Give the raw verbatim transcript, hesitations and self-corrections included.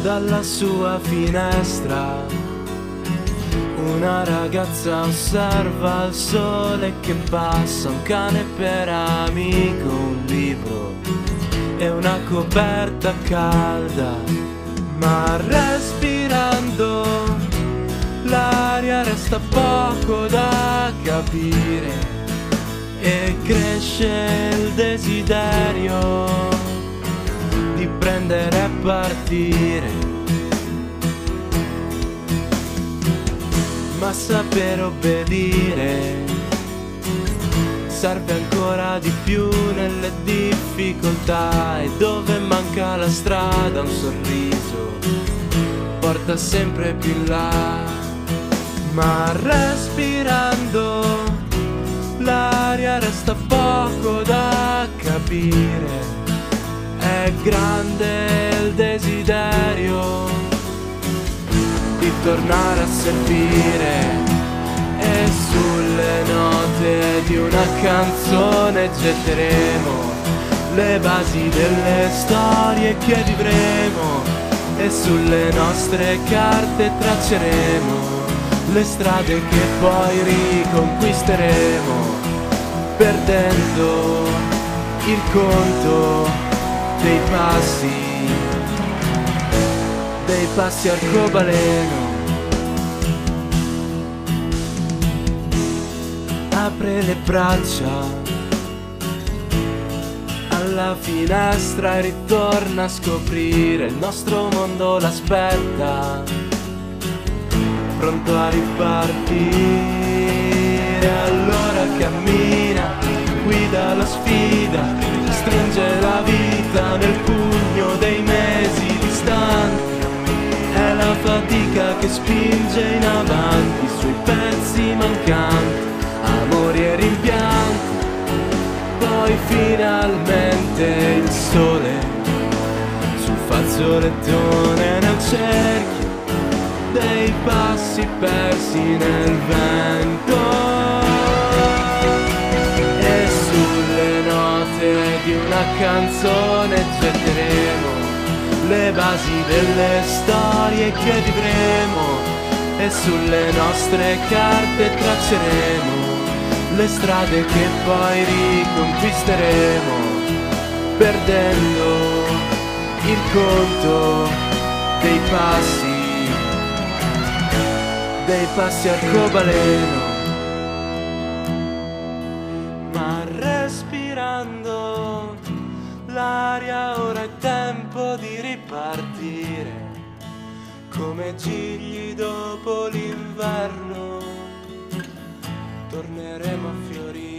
Dalla sua finestra una ragazza osserva il sole che passa, un cane per amico, un libro e una coperta calda. Ma respirando l'aria resta poco da capire e cresce il desiderio di prendere e partire. Ma saper obbedire serve ancora di più nelle difficoltà, e dove manca la strada un sorriso porta sempre più in là. Ma respirando l'aria resta poco da capire, è grande il desiderio di tornare a servire, e sulle note di una canzone getteremo le basi delle storie che vivremo, e sulle nostre carte tracceremo le strade che poi riconquisteremo, perdendo il conto dei passi dei passi arcobaleno. Apre le braccia alla finestra e ritorna a scoprire il nostro mondo l'aspetta, pronto a ripartire. Allora cammina, guida la sfida, stringe la vita nel pugno dei mesi distanti. È la fatica che spinge in avanti i suoi pezzi mancanti, amori e rimpianti. Poi finalmente il sole sul fazzolettone nel cerchio dei passi persi nel vento, e sulle note di una canzone getteremo le basi delle storie che vivremo, e sulle nostre carte tracceremo le strade che poi riconquisteremo, perdendo il conto dei passi, dei passi arcobaleno. Ma respirando l'aria ora è tempo di ripartire, come gigli dopo l'inverno torneremo a fiorire.